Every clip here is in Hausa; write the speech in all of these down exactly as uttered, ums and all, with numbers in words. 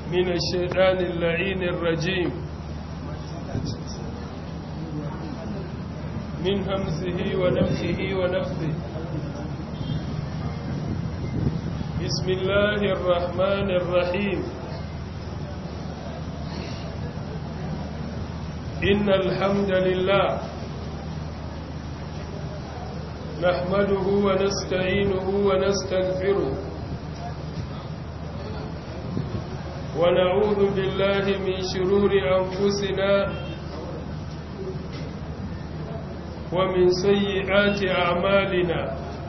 من الشيطان اللعين الرجيم من همزه ونفخه ونفثه. بسم الله الرحمن الرحيم. إن الحمد لله نحمده ونستعينه ونستغفره ونعوذ بالله من شرور أنفسنا ومن سيئات أعمالنا.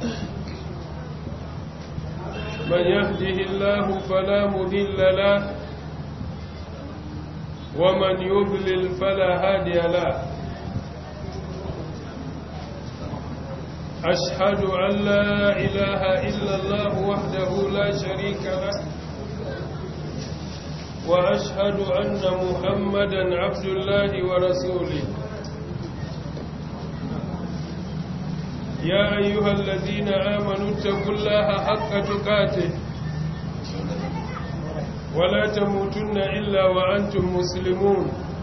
من يهده الله فلا مضل له ومن يضلل فلا هادي له. أشهد أن لا إله إلا الله وحده لا شريك له وأشهد أن محمدا عبد الله ورسوله. يا أيها الذين آمنوا اتقوا الله حق تقاته ولا تموتن إلا وأنتم مسلمون.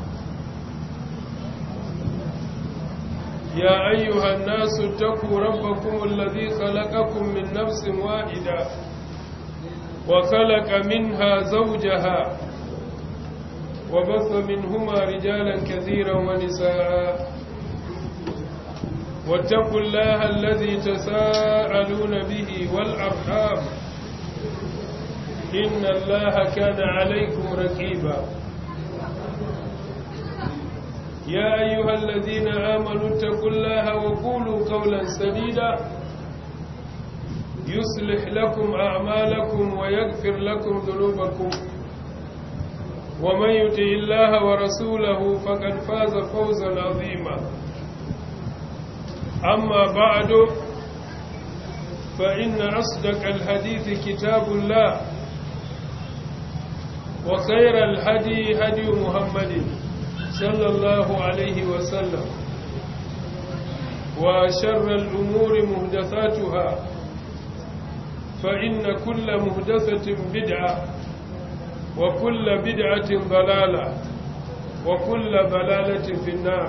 يا أيها الناس اتقوا ربكم الذي خلقكم من نفس واحدة وخلق منها زوجها وبث منهما رجالا كثيرا ونساء. واتقوا الله الذي تساءلون به والأرحام إن الله كان عليكم رقيبا. يا أيها الذين آمنوا اتقوا الله وقولوا قولا سديدا يصلح لكم أعمالكم ويغفر لكم ذنوبكم ومن يطع الله ورسوله فقد فاز فوزا عظيما. أما بعد فإن أصدق الحديث كتاب الله وخير الهدي هدي محمد صلى الله عليه وسلم وشر الأمور محدثاتها فإن كل محدثة بدعة وكل بدعة ضلالة وكل ضلالة في النار.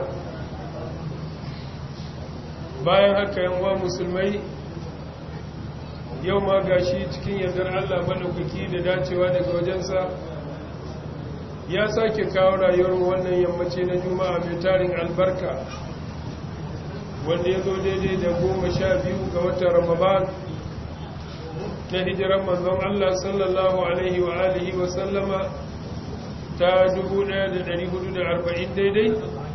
bayan haka yanwa musulmai, yau ma gashi cikin yardar Allah madaukaki da dacewa daga wajensa ya sake kawo rayuwar wannan yammaci na juma'a mai tarin albarka wanda ya zo daidai da goma sha biyu ga watan ramadan na hijiran manzon Allah sallallahu alaihi wa alihi wa sallama ta dubu ɗaya da ɗari hudu da arba'in daidai.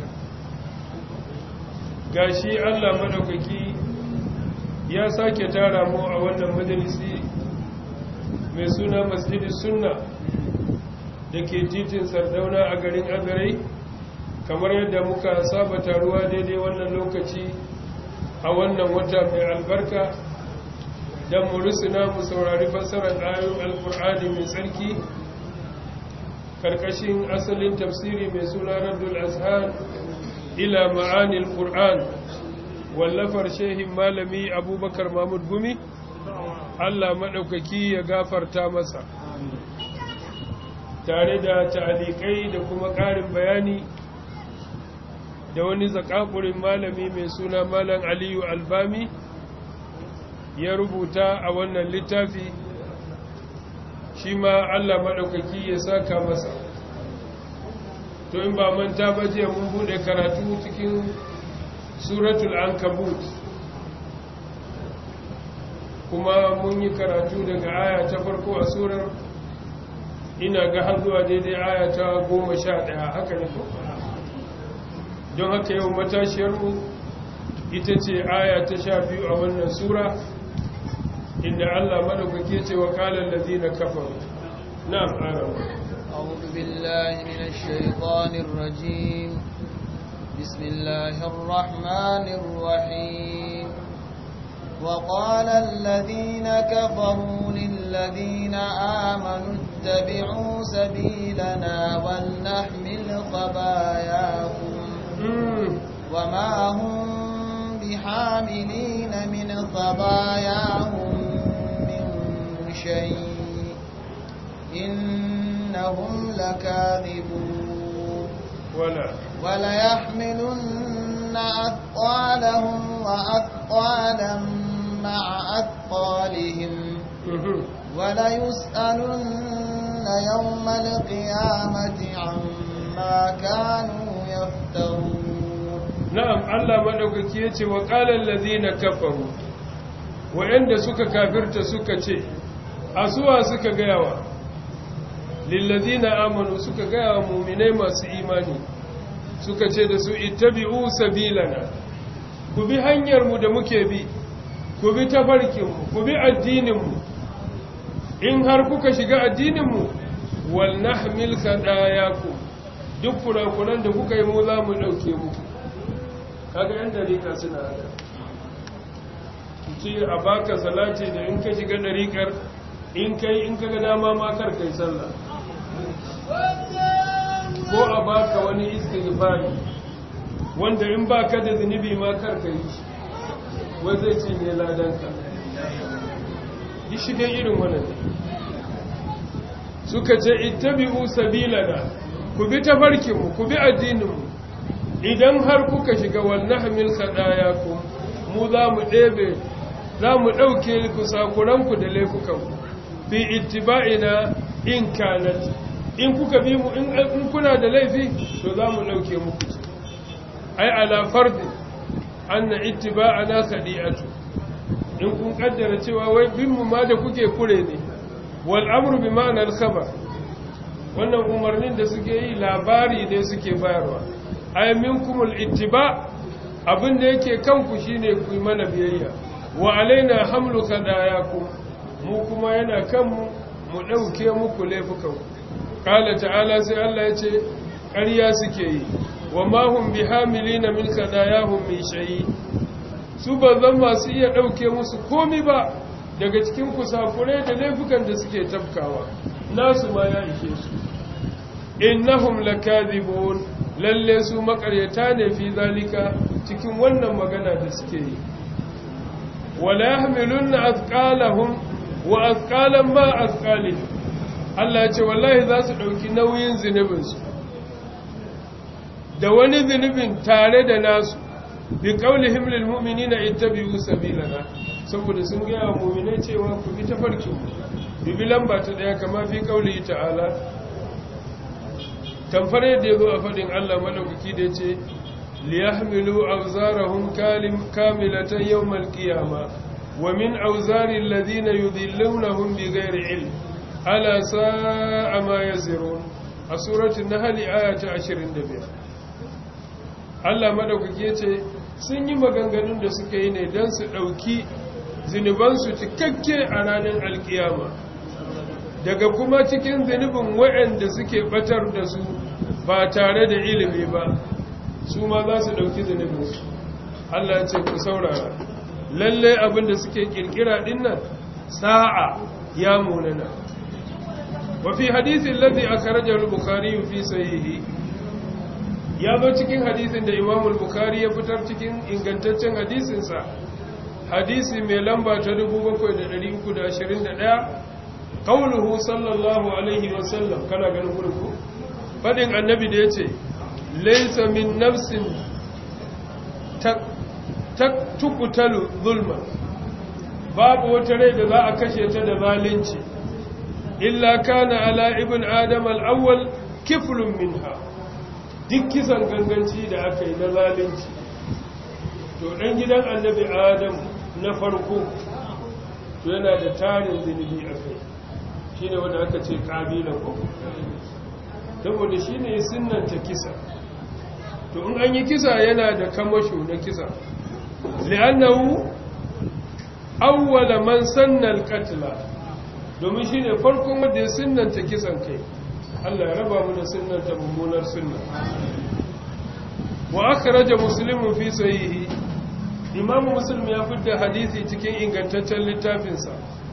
gashi Allah madaukaki ya sake tara mu a wannan majalisi mai suna Masjidus Sunna da ke titin Sardauna a garin Agarai, kamar yadda muka saba taruwa daidai wannan lokaci a wannan wata mai albarka don mu rusuna mu saurari fassarar ayoyin Alkur'ani mai tsarki karkashin asalin tafsiri mai suna Raddul Azhan ila ma'anil Qur'an wallafar shehin malami Abubakar Mahmud Gumi, Allah madaukaki ya gafarta masa, tare da ta'alikai da kuma ƙarin bayani da wani zakakurin malami mai suna Malam Aliyu Albami ya rubuta a wannan littafi, shi ma Allah madaukaki ya saka masa. to in ba manta ba jiya mun bude karatu cikin suratul ankabut kuma mun yi karatu daga aya ta farko a surar, ina ga har zuwa daidai aya ta goma sha ɗaya, haka ne ko? don haka yau matashiyarmu ita ce aya ta sha biyu a wannan sura inda Allah madaukake ce wa qala allazina kafaru. na'am arabu أعوذ بالله من الشيطان الرجيم. بسم الله الرحمن الرحيم. وقال الذين كفروا للذين آمنوا اتبعوا سبيلنا ولنحمل خطاياكم وما هم بحاملين من خطاياهم من شيء إن إنهم لكاذبون ولا وليحملن أثقالهم وأثقالا مع أثقالهم وليسألن يوم القيامة عما كانوا يفترون. نعم الله مدوكي yace wa qala allazina kafaru wa'anda suka kafirta suka ce asuwa suka gayawa lillazina amanu suka gayawa mu'minai masu imani suka ce da su ittabi'u sabilana ku bi hanyar mu da muke bi ku bi tafarkin mu ku bi addinin mu in har kuka shiga addinin mu wal nahmil khadayakum duk kurakuran da kuka yi mu za mu dauke muku kaga yan dariƙa suna haka ce a baka salati da in ka shiga dariƙar in kai in kaga dama ma kar kai sallah ko a baka wani istighfari wanda in baka da zunubi ma kar kai wai zai cinye ladanka yi shiga irin wannan suka ce ittabi'u sabilana ku bi tafarkinmu ku bi addininmu idan har kuka shiga wannan hamil khadayakum mu za mu ɗebe za mu ɗauke ku sakuranku da laifukanku fi ittiba'ina in kanat in kuka bi mu in kuna da laifi to za mu ɗauke muku ai ala fardi anna ittiba'ana khadi'atu in kun kaddara cewa wai bin mu ma da kuke kure ne wal amru bi ma'anar khabar wannan umarnin da suke yi labari ne suke bayarwa ay minkumul ittiba abin da yake kanku shine ku yi mana biyayya wa alaina hamlu kadayakum mu kuma yana kanmu mu dauke muku laifukan qala ta'ala sai Allah yace ƙarya suke yi wa ma hum bihamilina min kadayahum min shay su ba zan masu iya dauke musu komai ba daga cikin kusakurai da laifukan da suke tafkawa nasu ma ya ishe su innahum lakadhibun lalle su makaryata ne fi zalika cikin wannan magana da suke yi wala yahmilunna athqalahum wa athqalan ma athqalihim Allah ya ce wallahi za su dauki nauyin zunubin su da wani zunubin tare da nasu bi qaulihim lil mu'minina ittabi'u sabilana saboda sun ga mu'minai cewa ku bi tafarkin bi lamba ta daya kama fi qauli ta'ala tamfar yadda ya zo a faɗin Allah maɗaukaki da ce liyahmilu auzarahum kamilatan yawmal qiyama wa min auzari alladhina yudhillunahum bighairi ilm ala sa'a ma yazirun a suratul nahl aya ta ashirin da biyar Allah maɗaukaki ya ce sun yi maganganun da suka yi ne don su ɗauki zinubansu cikakke a ranar alkiyama daga kuma cikin zunubin waɗanda suke batar da su ba tare da ilimi ba su ma za su ɗauki zunubinsu Allah ya ce ku saurara lalle abinda suke kirkira dinnan sa'a ya munana wa fi hadisin ladhi akhrajahu al-bukhari fi sahihi ya zo cikin hadisin da Imam al-Bukhari ya fitar cikin ingantaccen hadisinsa hadisi mai lamba ta dubu bakwai da ɗari uku da ashirin da ɗaya qauluhu sallallahu alaihi wasallam kana ganin gurgu fadin annabi da yace laysa min nafsin tuqtalu zulma babu wata rai da za a kashe ta da zalunci illa kana ala ibn adam al-awwal kiflun minha duk kisan ganganci da aka yi na zalunci to dan gidan annabi adam na farko to yana da tarin zunubi a kai shi ne wanda aka ce ƙabilan ko saboda shi ne sunanta kisa to in an yi kisa yana da kamasho na kisa li'annahu awwala man sanna al-qatla domin shi ne farkon wanda ya sunanta kisan kai Allah ya raba mu da sunanta mummunar sunna wa akhraja muslimun fi sahihi imamu muslim ya fitar hadisi cikin ingantaccen littafinsa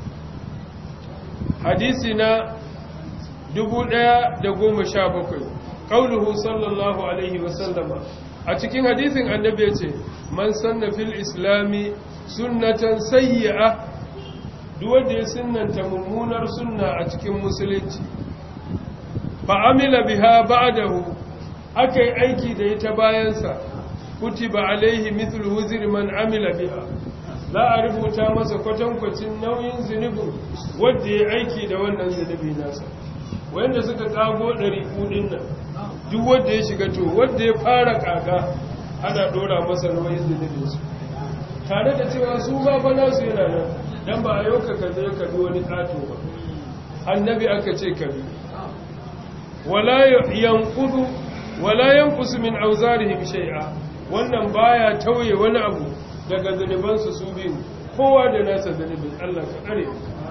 hadisi na dubu ɗaya da goma sha bakwai qauluhu sallallahu alaihi wasallama a cikin hadisin annabi ya ce man sanna fil islami sunnatan sayyi'a duk wanda ya sunnanta mummunar sunna a cikin musulunci fa amila biha ba'dahu akai aiki da ita bayansa kutiba alaihi mithlu wuzri man amila biha za a rubuta masa kwatankwacin nauyin zunubin wanda ya aiki da wannan zunubi nasa wanda suka kago ɗari kudin nan duk wanda ya shiga to wanda ya fara kaga ana dora masa nauyin zunubinsu tare da cewa su ba fa nasu yana nan dan ba a yau ka kaje ka bi wani kato ba annabi aka ce ka bi wala yanqudu wala yanqusu min awzarihim shay'a wannan baya tauye wani abu daga zunubansu su biyu kowa da nasa zunubin Allah ka kare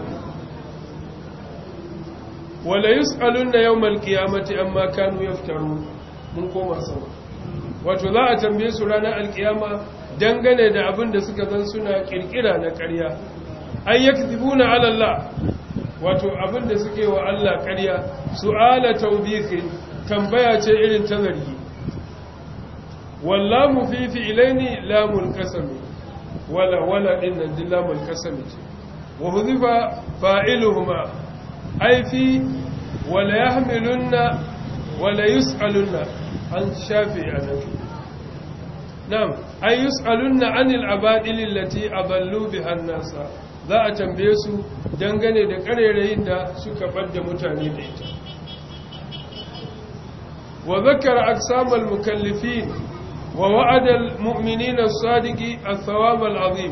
wala yus'aluna yawmal qiyamati amma kanu yaftaru mun koma sama wato za a tambaye su ranar alkiyama dangane da abin da suka zan suna kirkira na ƙarya ay yakdhibuna ala Allah wato abin da suke wa Allah ƙarya su'ala tawbiqin tambaya ce irin ta zargi wallamu fi fi'laini lamul qasami wala wala inna dillamul qasami wa hudhifa fa'iluhuma ay fi wala yahmilunna wala yus'alunna an shafi anabi na'am ay yus'alunna anil abadil allati adallu biha an-nasa za a tambaye su dangane da karerayin da suka badda mutane da ita wa zakara aqsam al-mukallifin wa wa'ada al-mu'minina as-sadiqi ath-thawab al-'azim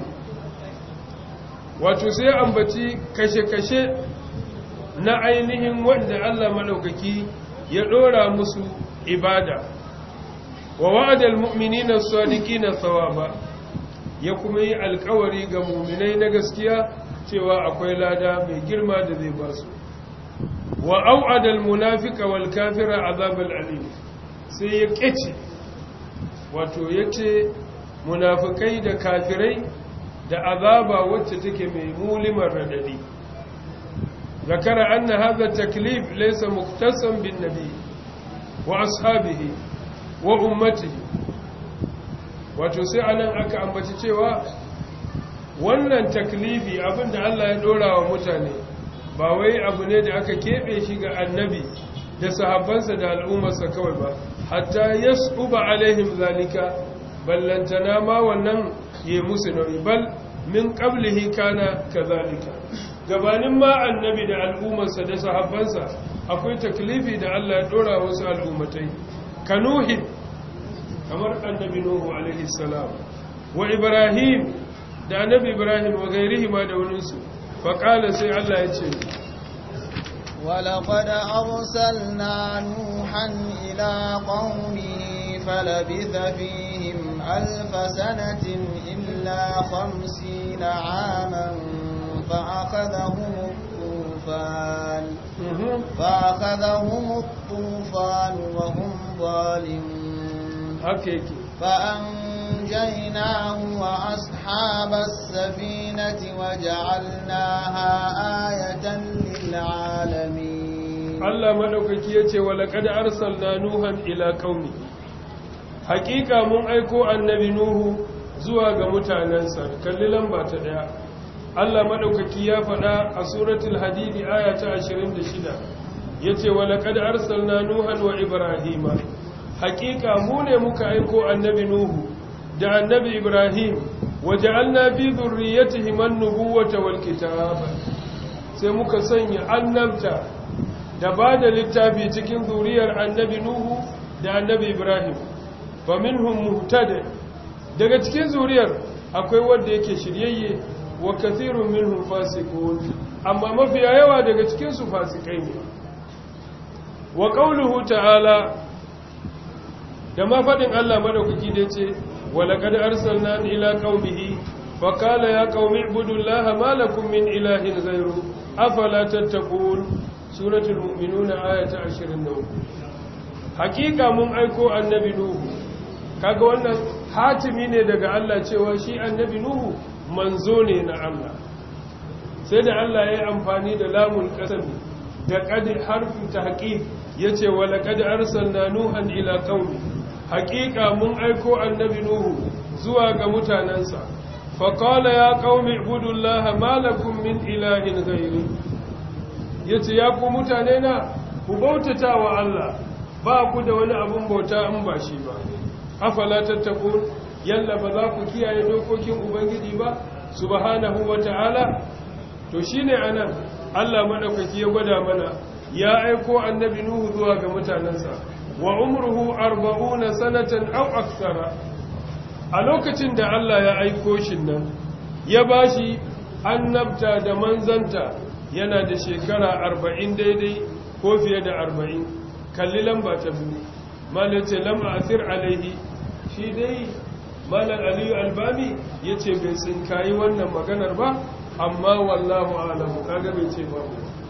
wato sai ambaci kashe-kashe na ainihin wanda Allah madaukaki ya dora musu ibada wa wa'ada al-mu'minina as-sadiqina thawaba ya kuma yi alkawari ga mu'minai na gaskiya cewa akwai lada mai girma da zai ba su wa au'ada al-munafiqa wal kafira azab al-alim sai ya kece wato yace munafikai da kafirai da azaba wacce take mai mulimar radadi zakara anna hadha taklif laysa mukhtasan bin nabi wa ashabihi wa ummatihi wato sai anan aka ambaci cewa wannan taklifi abinda Allah ya dora wa mutane ba wai abu ne da aka kebe shi ga annabi da sahabbansa da al'ummarsa kawai ba hatta yasuba alaihim zalika ballantana ma wannan yayi musu nauyi bal min qablihi kana kazalika gabanin ma annabi da al'ummarsa da sahabbansa akwai taklifi da Allah ya dora wasu al'ummatai kanuhi kamar annabi nuhu alaihi salam wa ibrahim da annabi ibrahim wa gairihi ma da waninsu faqala sai Allah ya ce ولقد أرسلنا نوحا إلى قومه فلبث فيهم ألف سنة إلا خمسين عاما فأخذهم الطوفان فأخذهم الطوفان وهم ظالمون فأنجيناه وأصحاب السفينة وجعلناها آية للعالمين الله مدوكي يتي ولقد أرسلنا نوحا إلى قومه حقيقة من أيكو النبي نوح zuwa ga mutanensa kalli lamba ta daya Allah madaukaki ya faɗa a suratul hadid aya ta ashirin da shida yace wa laqad arsalna nuhan wa ibrahima haqiqa mu ne muka aiko annabi nuhu da annabi ibrahim waja'alna fi dhurriyyatihim an-nubuwwata wal kitaba sai muka sanya annabta da bada littafi cikin zuriyar annabi nuhu da annabi ibrahim fa minhum muhtadi daga cikin zuriyar akwai wanda yake shiryayye wa kathirun minhum fasiqun amma mafiya yawa daga cikin su fasikai ne wa qawluhu ta'ala da ma fadin Allah madaukaki da yace wa laqad arsalna ila qaumihi fa qala ya qaumi ibudullaha ma lakum min ilahin ghayru afala tattaqun suratul mu'minun ayata ashirin da uku hakika mun aiko annabi nuhu kaga wannan hatimi ne daga Allah cewa shi annabi nuhu manzo ne na Allah sai da Allah ya yi amfani da lamul qasami da qad harfi tahqiq yace wa laqad arsalna nuhan ila qaumi haqiqa mun aiko annabi nuhu zuwa ga mutanansa fa qala ya qaumi ibudullaha ma lakum min ilahin ghayri yace ya ku mutane na ku bautata wa Allah ba ku da wani abun bauta in ba shi ba afala tattaqun yalla ba za ku kiyaye dokokin ubangiji ba subhanahu wata'ala to shine anan Allah madaukaki ya gwada mana ya aiko annabi nuhu zuwa ga mutanansa wa umruhu arba'una sanatan aw akthara a lokacin da Allah ya aiko shi nan ya bashi annabta da manzanta yana da shekara arba'in daidai ko fiye da arba'in kalli lamba ta biyu malace lam asir alaihi shi dai malam aliyu albani yace bai tsinkayi wannan maganar ba amma wallahu a'lamu kaga bai ce ba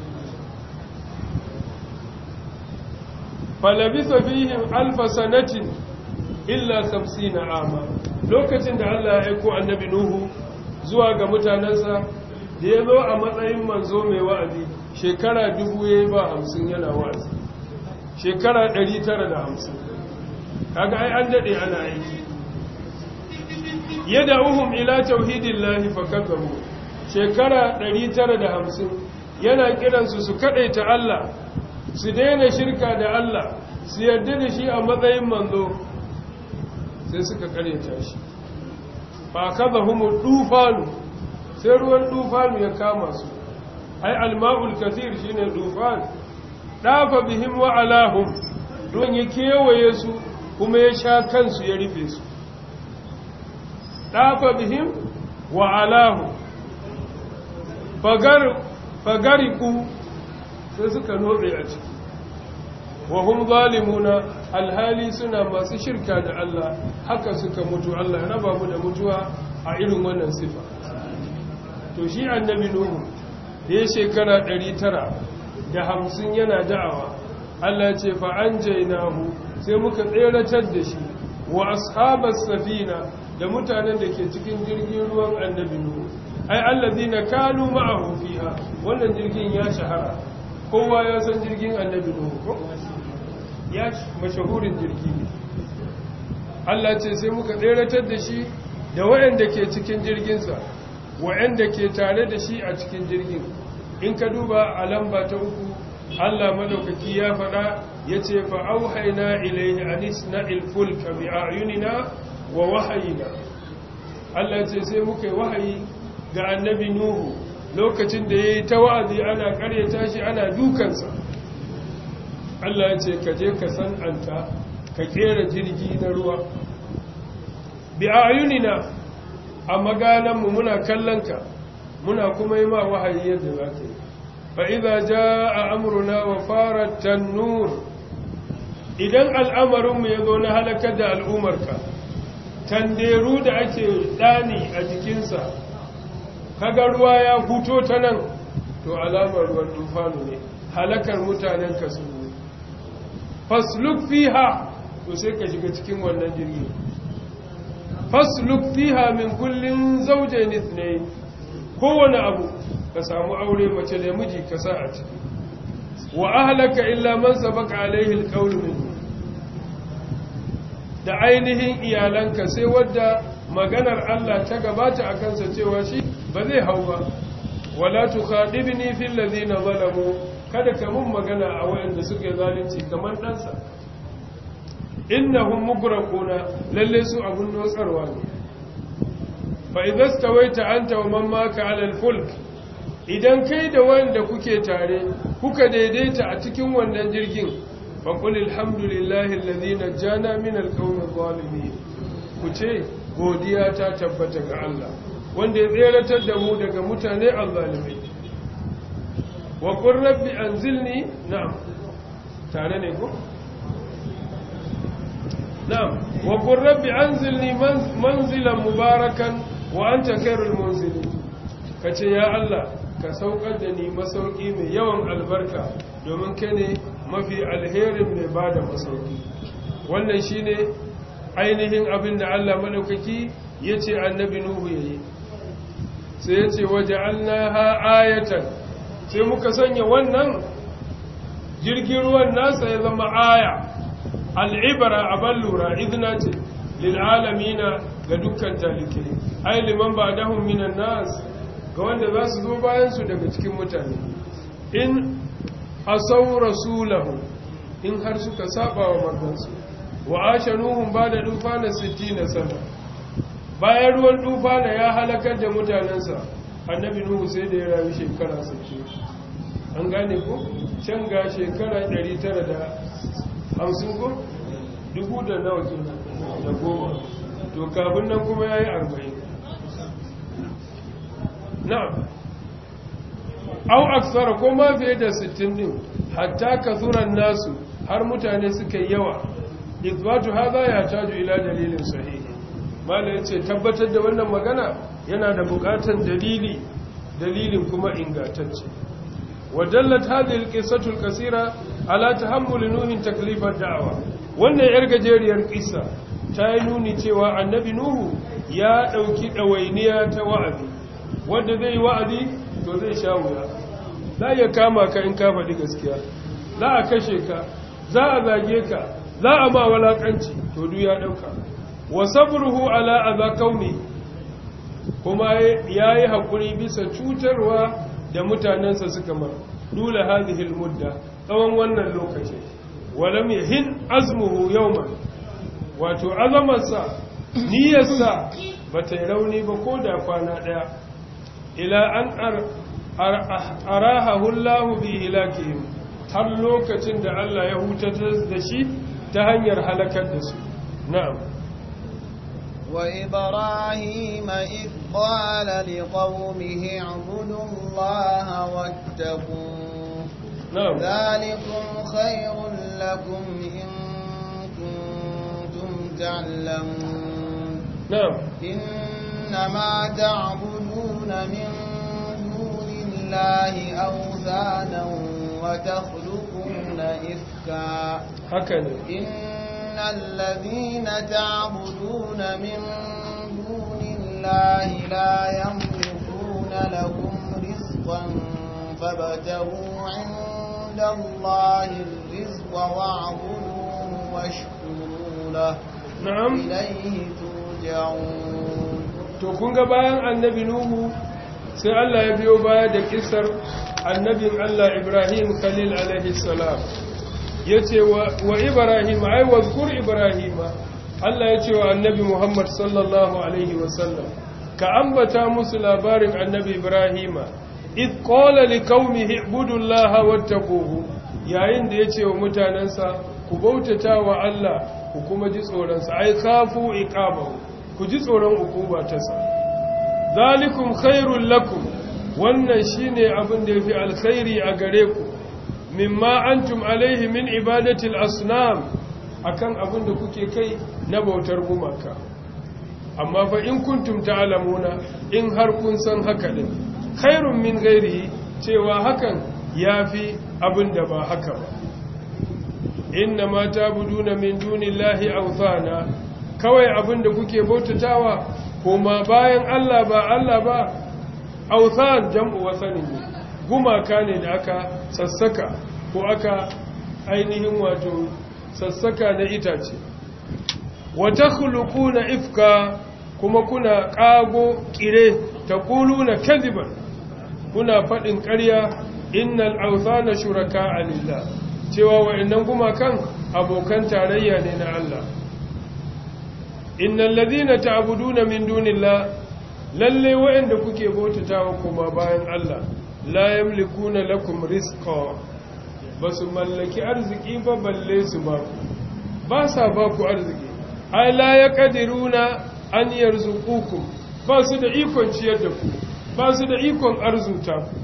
falabisa fihim alf sanatin illa sab'ina ama lokacin da Allah ya aiko annabi nuhu zuwa ga mutanansa da ya zo a matsayin manzo mai wa'azi shekara dubu ya ba hamsin yana wa'azi shekara ɗari tara da hamsin kaga ai an daɗe ana aiki yadda uhum ila tauhidin lahi fakazzabu shekara ɗari tara da hamsin yana kiransu su kaɗaita Allah su daina shirka da Allah su yarda da shi a matsayin manzo sai suka karyata shi fa kaza humu dufanu sai ruwan dufanu ya kama su ai alma'ul kathir shine dufan dafa bihim wa alahum ruwan ya kewaye su kuma ya sha kansu ya rufe su dafa bihim wa alahum fagar fagariku sai suka notse a ciki wa hum zalimuna alhali suna masu shirka da Allah haka suka mutu Allah ya raba mu da mutuwa a irin wannan sifa to shi annabi nuhu da ya shekara ɗari tara da hamsin yana da'awa Allah ce fa anjaynahu sai muka tseratar da shi wa ashabas safina da mutanen da ke cikin jirgin ruwan annabi nuhu ai allazina kanu ma'ahu fiha wannan jirgin ya shahara kowa ya san jirgin annabi nuhu ko ya mashahurin jirgi ne Allah ce sai muka tseratar da shi da waɗanda ke cikin jirginsa waɗanda ke tare da shi a cikin jirgin in ka duba a lamba ta uku Allah madaukaki ya faɗa ya ce fa auhayna ilayhi an isna'il fulka bi a'yunina wa wahayina Allah ce sai muka yi wahayi ga annabi nuhu lokacin da yayi ta wa'azi ana ƙaryata shi ana dukansa Allah ya ce ka je ka san'anta ka kera jirgi na ruwa bi ayunina a magananmu muna kallonka muna kuma yi ma wahayi yadda za ka yi fa idza jaa amruna wa farat tanur idan al'amarinmu ya zo na halakar da al'umarka tanderu da ake dani a jikinsa kaga ruwa ya fito ta nan to alamar ruwan tufanu ne halakar mutanen ka su fasluk fiha to sai ka shiga cikin wannan jirgi fasluk fiha min kullin zawjayn ithnayn kowane abu ka samu aure mace da miji ka sa a ciki wa ahlaka illa man sabaqa alaihi alqawl minhu da ainihin iyalanka sai wadda maganar Allah ta gabata akan sa cewa shi ba zai hau ba wala tukhadibni fil ladina zalamu kada ka mun magana a wayanda suke zalunci kamar ɗansa innahum mugraquna lalle su abun notsarwa ne fa idza stawaita anta wa man maka ala al-fulk idan kai da wanda kuke tare kuka daidaita a cikin wannan jirgin fa qul alhamdulillahi alladhi najjana min al-qawmi adh-dhalimin ku ce godiya ta tabbata ga Allah wanda ya tseratar da mu daga mutane azzalimai wa qur rabbi anzilni na'am tare ne ko na'am wa qur rabbi anzilni manzilan mubarakan wa anta khairul munzilin kace ya Allah ka saukar da ni masauki mai yawan albarka domin kai ne mafi alherin mai bada masauki wannan shine ainihin abin da Allah madaukaki yace annabi nuhu yayi sai yace waja'alnaha ayatan sai muka sanya wannan jirgin ruwan nasa ya zama aya al'ibara abal lura idna ce lil alamina ga dukkan talikai ai liman ba'dahum minan nas ga wanda za su zo bayan su daga cikin mutane in asaw rasulahu in har suka saba wa manzansu wa ashanuhum ba'da dufana sittina sana bayan ruwan dufana ya halakar da mutanensa annabi nuhu sai da ya rayu shekara sittin an gane ko can ga shekara ɗari tara da hamsin ko dubu da nawa kenan da goma to kafin nan kuma yayi arba'in na'am au aksara ko ma fiye da sittin din hatta kasuran nasu har mutane suka yawa izbatu hadha ya taju ila dalilin sahihi mala yace tabbatar da wannan magana yana da buƙatar dalili dalilin kuma ingantacce wadallat hadhihi alqissatu alqasira ala tahammul nuh taklif ad-da'wa wannan yar gajeriyar kissa ta yi nuni cewa annabi nuhu ya dauki dawainiya ta wa'azi wanda zai wa'azi to zai sha wuya za ya kama ka in ka faɗi gaskiya za a kashe ka za a zage ka za a ma walakanci to duk ya dauka wa sabruhu ala adha qaumi kuma yayi hakuri bisa cutarwa da mutanensa suka mar dole hadhihi almudda tsawon wannan lokaci walam yahin azmuhu yawman wato azamarsa niyyarsa bata rauni ba ko da kwana daya ila an arahahu Allah bi hilakihim har lokacin da Allah ya hutatar da shi ta hanyar halakar da su na'am وإبراهيم إذ قال لقومه اعبدوا الله واتقوه نعم ذلكم خير لكم إن كنتم تعلمون نعم إنما تعبدون من دون الله أوثانا وتخلقون إفكا هكذا إن الذين تعبدون من دون الله لا يملكون لكم رزقا فابتغوا عند الله الرزق واعبدوه واشكروا له نعم إليه ترجعون to kun ga bayan annabi nuhu sai Allah ya biyo baya da kissar annabin Allah Ibrahim Khalil alaihi salam yace wa Ibrahim ay wazkur Ibrahim Allah yace wa annabi Muhammad sallallahu alaihi wasallam ka ambata musu labarin annabi Ibrahim id qala liqaumihi ibudullaha wattaquhu yayin da yace wa mutanansa ku bautata wa Allah ku kuma ji tsoron sa ay khafu iqabahu ku ji tsoron ukuba ta sa zalikum khairul lakum wannan shine abin da yafi alkhairi a gare ku mimma antum alaihi min ibadatil asnam akan abin da kuke kai na bautar gumaka amma fa in kuntum ta'lamuna in har kun san haka din khairun min ghairihi cewa hakan yafi abin da ba haka ba inna ma ta'buduna min dunillahi awthana kawai abin da kuke bautatawa kuma bayan Allah ba Allah ba awthan jam'u wasanin ne gumaka ne da aka sassaka ko aka ainihin wato sassaka na itace wata khuluquna ifka kuma kuna kago kire taquluna kadhiban kuna fadin ƙarya innal awthana shuraka lillah cewa wa'annan gumakan abokan tarayya ne na Allah innal ladina ta'buduna min dunillah lalle wa'anda kuke bautatawa kuma bayan Allah la yamlikuna lakum rizqa basu mallaki arziki ba balle su ba ba sa ba ku arziki ai la yaqdiruna an yarzuqukum ba su da ikon ciyar da ku ba su da ikon arzuta ku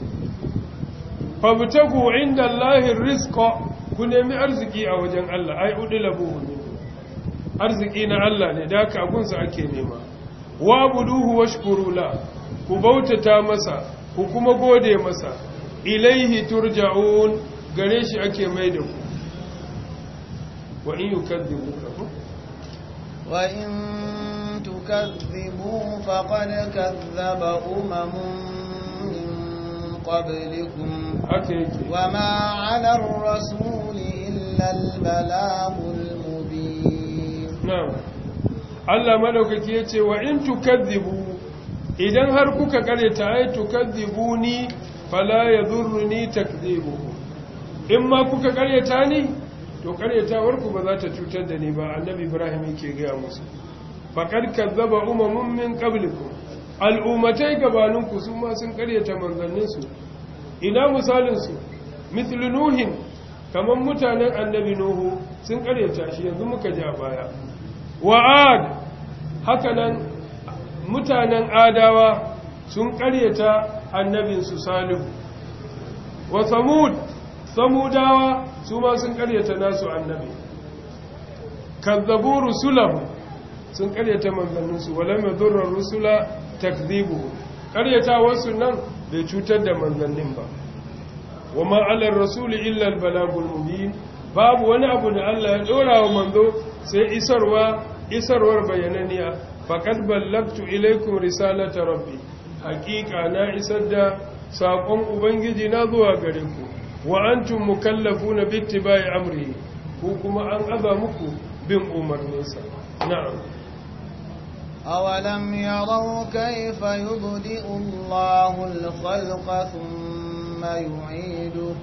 fabtagu inda Allahi rizqa ku nemi arziki a wajen Allah ai udlabuhu arziki na Allah ne da ka gunsa ake nema wa buduhu washkuru la ku bautata masa ku kuma gode masa ilaihi turja'un gare shi ake mai da ku wa in yukadhibuka wa in tukadhibu faqad kadhaba umamun min qablikum wa ma 'ala ar-rasuli illa al-balaghul mubin na'am Allah madaukaki yace wa in tukadhibu idan har kuka kareta ai tukadhibuni fala yadhurruni takdhibuhu in ma kuka karyata ni to karyatawarku ba za ta cutar da ni ba annabi ibrahim yake gaya musu faqad kazzaba umamun min qablikum al'ummatai gabaninku su ma sun karyata manzanninsu ina misalinsu mithlu nuhin kaman mutanen annabi nuhu sun karyata shi yanzu muka ja baya wa'ad hakanan mutanen adawa sun karyata annabinsu salihu wa samud samudawa su ma sun karyata nasu annabi kazzabu rusulahu sun karyata manzanninsu wala madurrar rusula takdhibuhu karyata wasu nan bai cutar da manzannin ba wama ala rasuli illa albalagul mubin babu wani abu da Allah ya dora wa manzo sai isarwa isarwar bayananiya faqad ballagtu ilaykum risalata rabbi haqiqa na isar da sakon ubangiji na zuwa gare ku wa antum mukallafuna bittiba'i amri ku kuma an aza muku bin umarninsa na'am awalam yaraw kayfa yubdi'u Allahu al-khalqa thumma yu'idu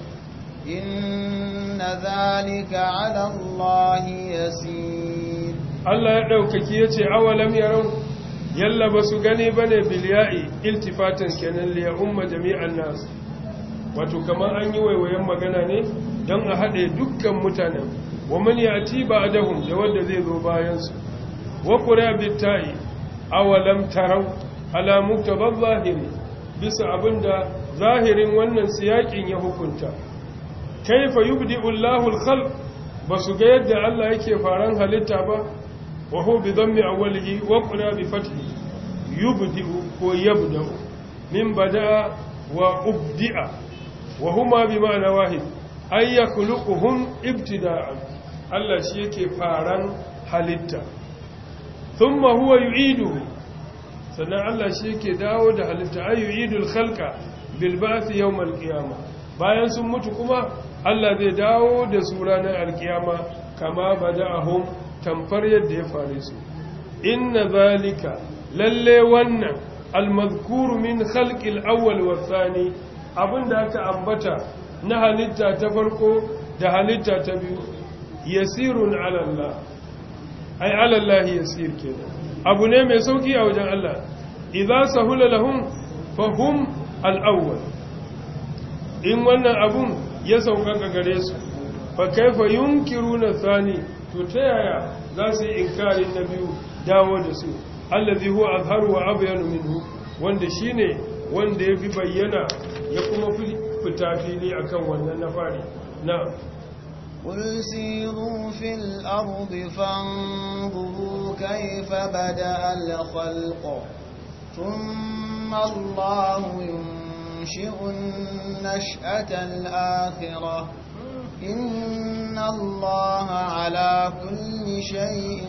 inna dhalika 'ala Allahi yasir Allah ya daukaki yace awalam yaraw yalla basu gani bane bilya'i iltifatan kenan li umma jami'an nas wato kamar an yi waiwayen magana ne don a haɗe dukkan mutanen wa man yati ba'dahum da wanda zai zo bayan su wa qura bitai awalam taraw ala muktabal zahiri bisa abinda zahirin wannan siyakin ya hukunta kaifa yubdi'u Allahu al-khalq basu ga yadda Allah yake faran halitta ba wa hu bi dhammi awwalihi wa qura bi fathi yubdi'u ko yabda'u min bada'a wa ubdi'a وهما بمعنى واحد أي يخلقهم ابتداء الله شيء كفارا حلتا ثم هو يعيده سنة الله شيء كداود حلتا أي يعيد الخلق بالبعث يوم القيامة bayan sun mutu kuma Allah zai dawo da su ranar alkiyama kama bada'ahum tamfar yadda ya fare su inna zalika lalle wannan almadhkuru min khalqil awwal wa thani abinda aka ambata na halitta ta farko da halitta ta biyu yasirun ala Allah ai ala Allah yasir kenan abu ne mai sauki a wajen Allah idza sahula lahum fahum al-awwal in wannan abun ya sauƙaƙa gare su fa kaifa yunkiruna thani to ta yaya za su yi inkarin na biyu dawo da su allazi huwa azharu wa abyanu minhu wanda shine wanda yafi bayyana ya kuma fita fili akan wannan na fari na قل سيروا في الأرض فانظروا كيف بدأ الخلق ثم الله ينشئ النشأة الآخرة إن الله على كل شيء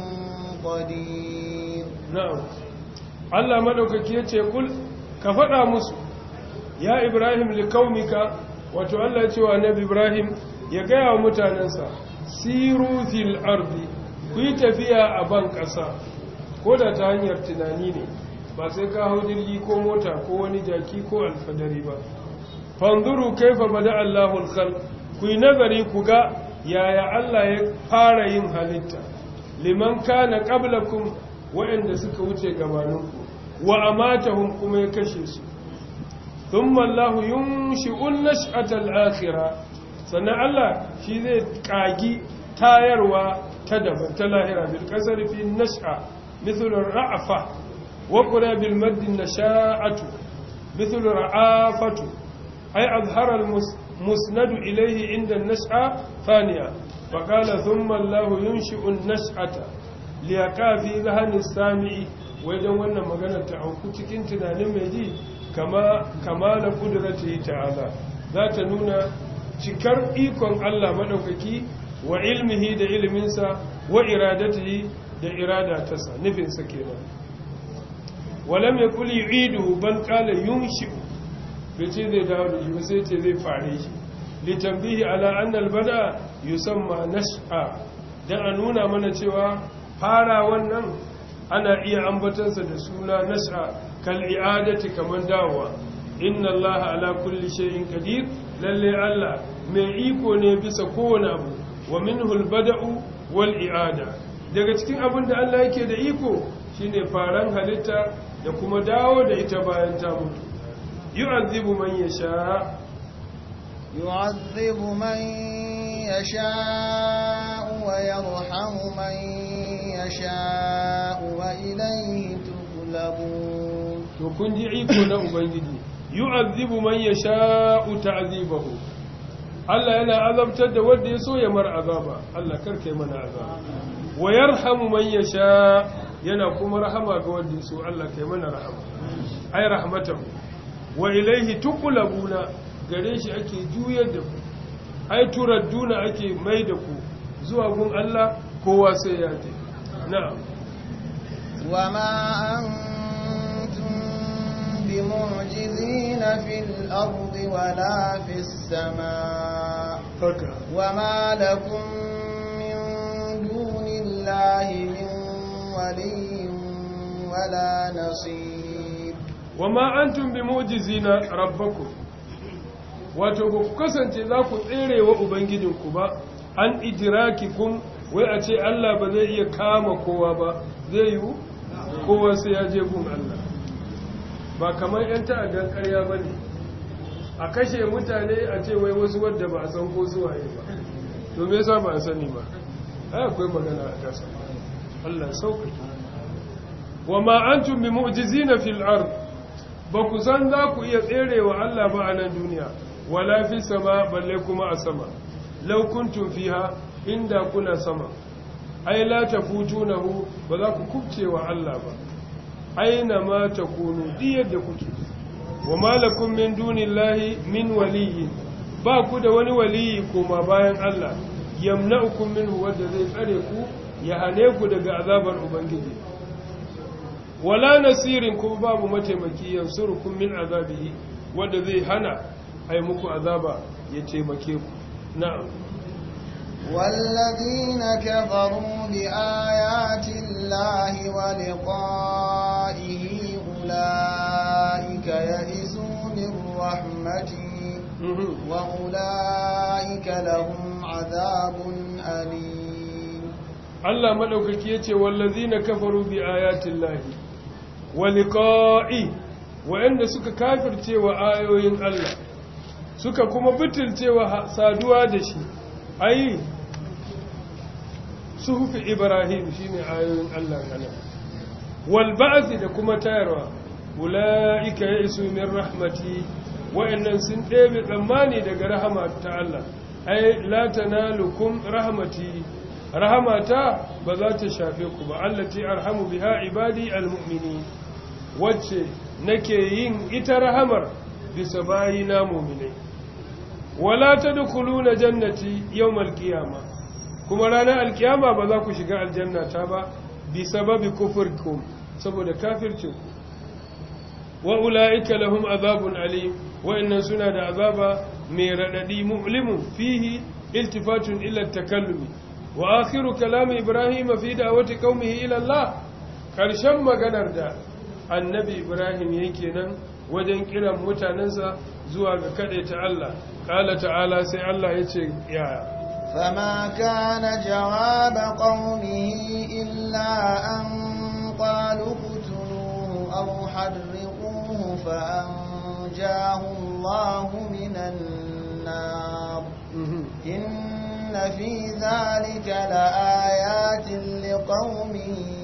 قدير نعم الله مدوكك يقول كفدا مسو ya Ibrahim likaumika wato Allah ya ce wa Annabi Ibrahim ya gaya wa mutanensa siru fil ardi ku yi tafiya a ban ƙasa ko da ta hanyar tunani ne ba sai ka hau jirgi ko mota ko wani jaki ko alfadari ba fanzuru kaifa bada Allahu al-khalq ku yi nazari ku ga yaya Allah ya fara yin halitta liman kana qablakum wa'anda suka wuce gabaninku wa amatahum kuma ya kashe su ثم الله ينشئ النشأة الآخرة سنة الله في ذي قاقي تايروا تدب تلاهرة بالكسر في النشأة مثل الرعفة وقرى بالمد النشاءة مثل الرعافة أي أظهر المسند إليه عند النشأة ثانية فقال ثم الله ينشئ النشأة ليقع في ذهن السامع ويجب أن مغانا تعوكو تكين تنانين ميجي kama kamala kudratihi ta'ala za ta nuna cikar ikon Allah madaukaki wa ilmihi da iliminsa wa iradatihi da iradatarsa nufinsa kenan walam yaqul yu'idu bal qala yunshi bace zai dawo da shi sai ce zai fare shi litambihi ala anna albada yusamma nash'a dan a nuna mana cewa fara wannan ana iya ambatansa da suna nash'a kal'i'adati kaman dawowa inna Allah ala kulli shay'in qadir lalle Allah mai iko ne bisa kowane abu wa minhul bada'u wal i'ada daga cikin abin da Allah yake da iko shine faran halitta da kuma dawo da ita bayan ta mutu yu'adhibu man yasha yu'adhibu man yasha wa yarhamu man yasha wa ilayhi tuqlabun to kun ji iko na ubangiji yu'adhibu man yasha ta'dhibahu Allah yana azabtar da wanda ya so ya mar azaba Allah karkai mana azaba wa yarhamu man yasha yana kuma rahama ga wanda ya so Allah kai mana rahama ay rahmatahu wa ilayhi tuqlabuna gare shi ake juyar da ku ai turadduna ake mai da ku zuwa gun Allah kowa sai ya je na'am wa ma بمعجزين في الأرض ولا في السماء وما لكم من دون الله من ولي ولا نصير وما أنتم بمعجزين ربكم wato ku kasance za ku tsere wa ubangijinku ba an idirakikum wai a ce Allah ba zai iya kama kowa ba zai yi kowa sai ya je gun Allah ba kamar 'yan ta'addan ƙarya ba ne a kashe mutane a ce wai wasu wadda ba a san ko suwaye ba to me yasa ba a sani ba ai akwai magana a kasa Allah sauƙaƙe wa ma antum bi mu'jizina fil ard ba ku san za ku iya tserewa Allah ba a nan duniya wala fi sama balle kuma a sama law kuntum fiha inda kuna sama ai la tafutunahu ba za ku kubcewa Allah ba aina ma takunu diyar da kuke wa malakum min dunillahi min waliyyi ba ku da wani waliyi kuma bayan Allah yamna'ukum minhu wanda zai tsare ku ya hane ku daga azabar ubangiji wala nasirin kuma babu mataimaki yansurukum min azabihi wanda zai hana ai muku azaba ya taimake ku na'am والذين كفروا بآيات الله ولقائه أولئك يئسوا من رحمته وأولئك لهم عذاب أليم الله مدوكك يتي والذين كفروا بآيات الله ولقائه وإن سك كافر تي وآيوين الله سك كما بتل تي وسادوا دشي أي suhufi ibrahim shine ayoyin Allah kana wal ba'th da kuma tayarwa ulaika ya'isu min rahmati wa'annan sun ɗebe tsammani daga rahama ta Allah ai la tanalukum rahmati rahamata ba za ta shafe ku ba allati arhamu biha ibadi almu'minin wacce nake yin ita rahamar bisa bayina mu'minai wala tadkhuluna jannati yawmal qiyamah kuma ranar alkiyama ba za ku shiga aljanna ta ba bi sababi kufurkum saboda kafircin wa ulaika lahum azabun alim wa innan suna da azaba mai radadi mu'limun fihi iltifatun ila takallumi wa akhiru kalam ibrahim fi da'wati qaumihi ila Allah karshen maganar da annabi ibrahim yake nan wajen kiran mutanansa zuwa ga kadaita Allah qala ta'ala sai Allah yace ya فما كان جواب قومه إلا أن قالوا اقتلوه أو حرقوه فأنجاه الله من النار إن في ذلك لآيات لقوم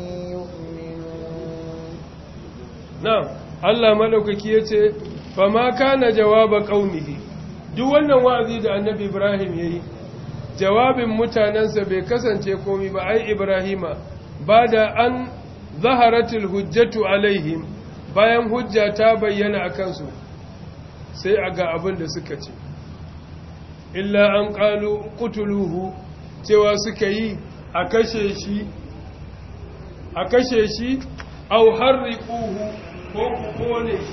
يؤمنون نعم الله ملوكك يتي فما كان جواب قومه دولنا وعظي ده النبي إبراهيم يهي jawabin mutanensa bai kasance komi ba ai Ibrahima ba da an zaharatul hujjatu alaihim bayan hujja ta bayyana a kansu sai a ga abin da suka ce illa an qalu qutuluhu cewa suka yi a kashe shi a kashe shi aw harriquhu ko ku kone shi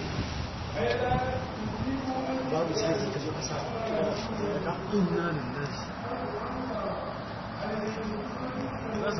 babu sai suka je kasa inna lillahi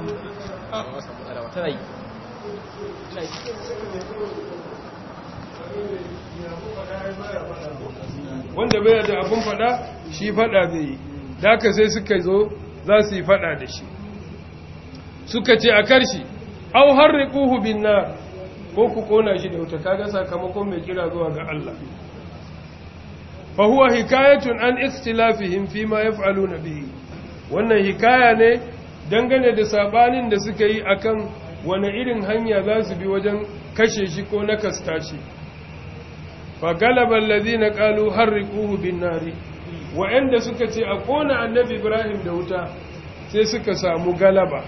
tana yi wanda bai da abun fada shi fada zai yi da haka sai suka zo za su yi fada da shi suka ce a karshi au harriquhu bin nar ko ku kona shi da wuta kaga sakamakon mai kira zuwa ga Allah fa huwa hikayatun an ikhtilafihim fima yaf'aluna bihi wannan hikaya ne dangane da sabanin da suka yi akan wani irin hanya za su bi wajen kashe shi ko nakasta shi fa galaba alladhina qalu harriquhu bin nari wa'anda suka ce a kona annabi Ibrahim da wuta sai suka samu galaba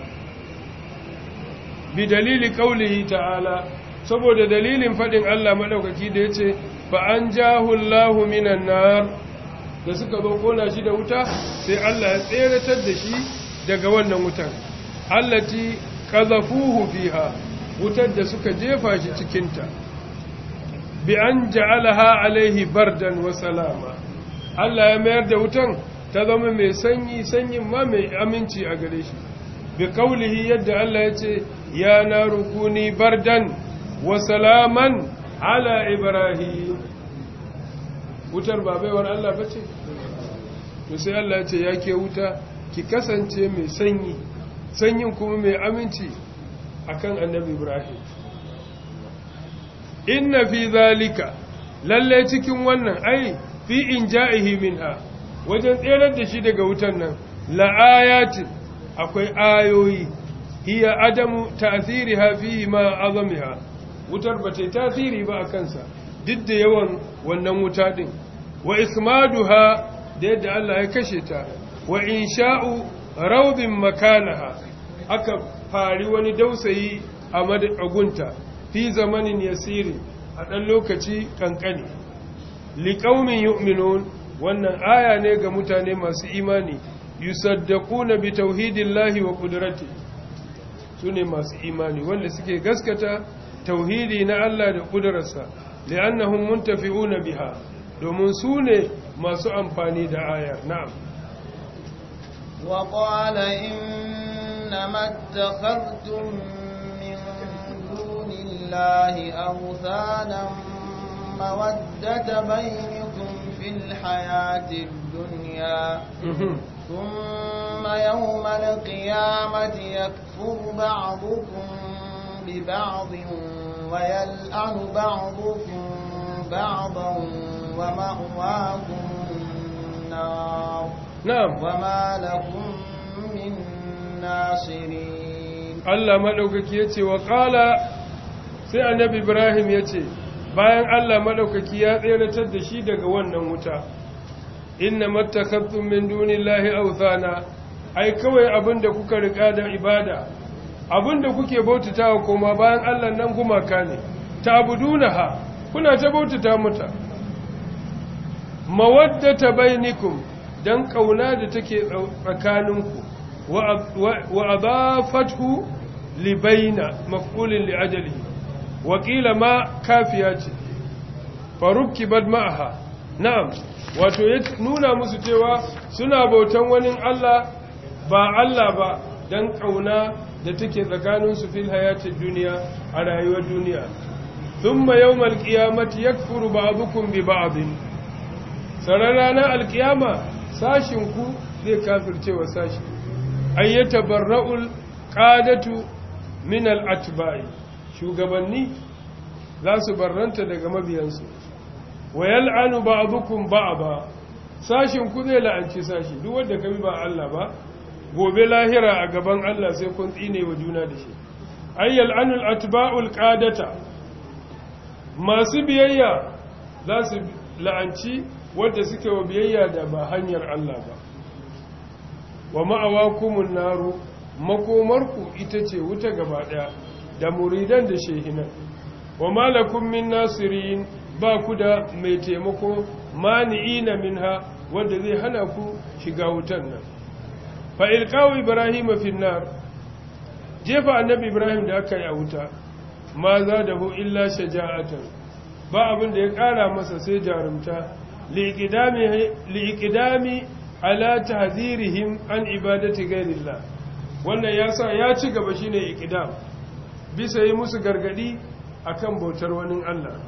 bi dalili qaulihi ta'ala saboda dalilin fadin Allah madaukaki da yace fa anjahu Allahu minan nar da suka zo kona shi da wuta sai Allah ya tseratar da shi daga wannan wutan allati qazafuhu fiha wutar da suka jefa shi cikin ta bi an ja'alaha alaihi bardan wa salama Allah ya mayar da wutan ta zama mai sanyi sanyin ma mai aminci a gare shi bi kaulihi yadda Allah ya ce ya naru kuni bardan wa salaman ala ibrahim wutar ba baiwar Allah bace to sai Allah ya ce yake wuta ki kasance mai sanyi sanyin kuma mai aminci akan annabi Ibrahim inna fi zalika lalle cikin wannan ai fi inja'ihi minha wajen tserar da shi daga wutan nan la'ayatin akwai ayoyi hiya adamu ta'thiriha fihi ma azamiha wutar ba ta tasiri ba akan sa duk da yawan wannan wuta din wa ismaduha da yadda Allah ya kashe ta wa insha'u rawdin makanaha aka fari wani dausayi a madagunta fi zamanin yasiri a dan lokaci kankani liqaumin yu'minun wannan aya ne ga mutane masu imani yusaddaquna bi tauhidillahi wa qudratihi sune masu imani wanda suke gaskata tauhidi na Allah da kudararsa li'annahum muntafi'una biha domin sune masu amfani da aya na'am wa qala innama attakhadtum min dunillahi awthanan mawaddata bainakum fil hayatid dunya ثم يوم القيامة يكفر بعضكم ببعض ويلعن بعضكم بعضا ومأواكم النار نعم وما لكم من ناصرين الله مدوكك يتي وقال sai annabi Ibrahim yace bayan Allah madaukaki ya tseratar da shi daga wannan wuta inna mattakhadtum min dunillahi awthana ai kawai abinda kuka rika da ibada abinda kuke bautatawa kuma bayan Allah nan gumaka ne ta'budunaha kuna ta bautata mata mawaddata bainakum dan kauna da take tsakaninku wa adafathu li baina maf'ulin li ajalihi wa qila ma kafiyati farukibat ma'aha na'am wato ya nuna musu cewa suna bautan wani Allah ba Allah ba dan kauna da take tsakanin su fil hayatid dunya a rayuwar duniya thumma yawmal qiyamati yakfuru ba'dukum bi ba'din sararana alqiyama sashin ku zai kafirce wa sashi ayyata barra'ul qadatu min al-atba'i shugabanni za su barranta daga mabiyansu wa yal'anu ba'dukum ba'da sashin ku zai la'anci sashi duk wanda kabi ba Allah ba gobe lahira a gaban Allah sai kun tsine wa juna da shi ay yal'anu al-atba'ul qadata masu biyayya za su la'anci wanda suke wa biyayya da ba hanyar Allah ba wa ma'awakumun naru makomarku ita ce wuta gaba daya da muridan da shehinan wa malakum min nasirin ba ku da mai taimako mani'ina minha wanda zai hana ku shiga wutan nan fa ilqaw ibrahim fi nar jefa annabi ibrahim da aka yi a wuta ma za da hu illa shaja'atan ba abin da ya kara masa sai jarumta liqidami liqidami ala tahzirihim an ibadati ghayrillah wannan yasa ya ci gaba shine iqdam bisa yi musu gargadi akan bautar wani Allah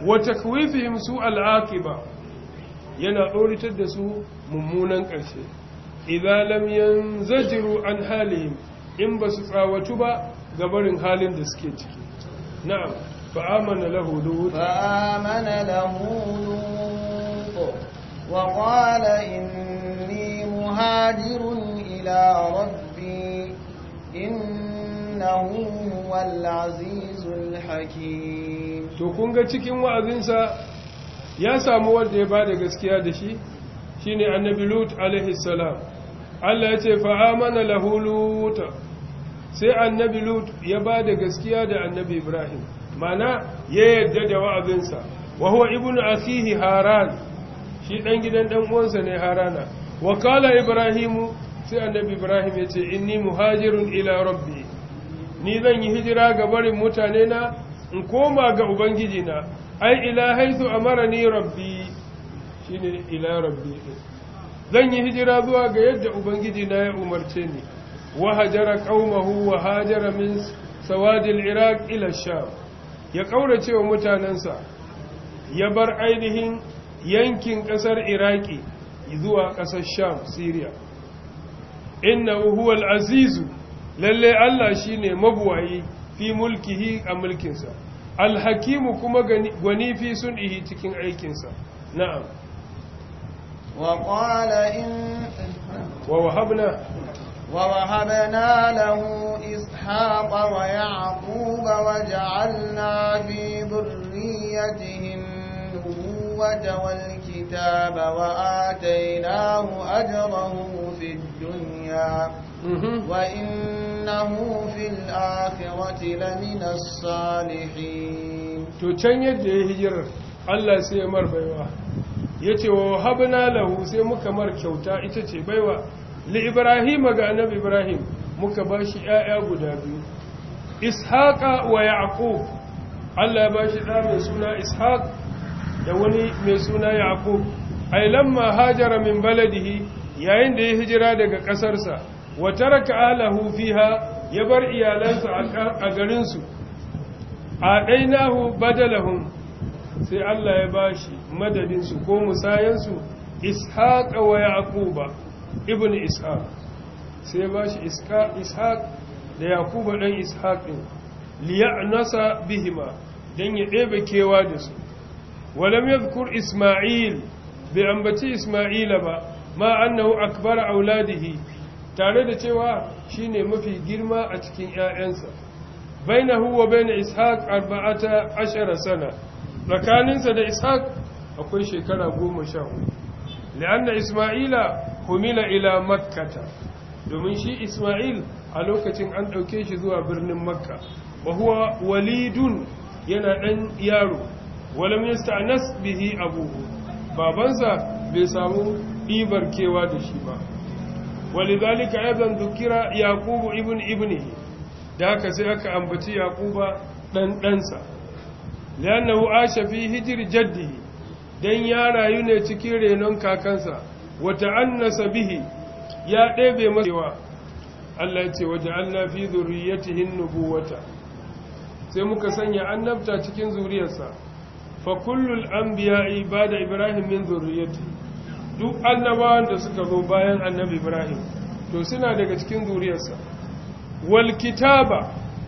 wa takwifihim su'al aqiba yana ɗoritar da su mummunan ƙarshe idan lam yanzajiru an halihim in ba su tsawatu ba gabarin halin da suke ciki na'am fa amana lahu lut fa amana lahu lut wa qala inni muhajirun ila rabbi innahu huwal azizul hakim to kun ga cikin wa'azinsa ya samu wanda ya bada gaskiya da shi shine annabi lut alaihi salam Allah ya ce fa amana lahu lut sai annabi lut ya bada gaskiya da annabi ibrahim mana ya yarda da wa'azinsa wa huwa ibnu akhihi haran shi dan gidan dan uwansa ne harana wa qala ibrahimu sai annabi ibrahim ya ce inni muhajirun ila rabbi ni zan yi hijira ga barin mutane na in koma ga ubangiji na ai ila haythu amarani rabbi shine ila rabbi zan yi hijira zuwa ga yadda ubangiji na ya umarce ni wa hajara qaumahu wa hajara min sawadil iraq ila sham ya kaurace wa mutanansa ya bar ainihin yankin kasar iraki zuwa kasar sham syria innahu huwal azizu lalle Allah shine mabuwayi fi mulkihi a mulkinsa alhakimu kuma gwani fi sun'ihi cikin aikinsa na'am wa qala in wa wahabna wa wahabna lahu ishaqa wa yaquba wa ja'alna fi dhurriyyatihi an-nubuwwata wal kitaba wa atainahu ajrahu fid dunya وإنه في الآخرة لمن الصالحين to can yadda ya hijirar Allah sai ya mar baiwa yace wa habna lahu sai muka mar kyauta ita ce baiwa li Ibrahim ga annabi Ibrahim muka bashi ƴaƴa guda biyu Ishaqa wa Yaqub Allah ya bashi da mai suna Ishaq da wani mai suna Yaqub ai lamma hajara min baladihi yayin da ya hijira daga ƙasarsa wa taraka ahlahu fiha ya bar iyalansa a garinsu a dainahu badalahum sai Allah ya bashi madadin su ko musayansu ishaq wa yaquba ibn ishaq sai bashi ishaq da yaquba dan ishaq din liya'nasa bihima dan ya ɗebe kewa da su walam yadhkur isma'il bi ambati isma'ila ba ma annahu akbar auladihi tare da cewa shine mafi girma a cikin ƴaƴansa bainahu wa bain ishaq arba'ata ashara sana tsakaninsa da ishaq akwai shekara goma sha hudu lianna isma'ila humila ila makkata domin shi isma'il a lokacin an dauke shi zuwa birnin makka wa huwa walidun yana dan yaro walam yasta'nas bihi abuhu babansa bai samu ibar kewa da shi ba ولذلك ايضا ذكر يعقوب ابن ابنه da haka sai aka ambaci yaquba dan dansa liannahu asha fi hijr jaddihi dan ya rayu ne cikin renon kakansa wa ta'annasa bihi ya ɗebe masa Allah ya ce waja'alna fi dhurriyyatihi an-nubuwata sai muka sanya annabta cikin zuriyarsa fa kullul anbiya'i ba'da ibrahim min dhurriyyatihi duk annabawan da suka zo bayan annabi Ibrahim to suna daga cikin zuriyarsa wal kitaba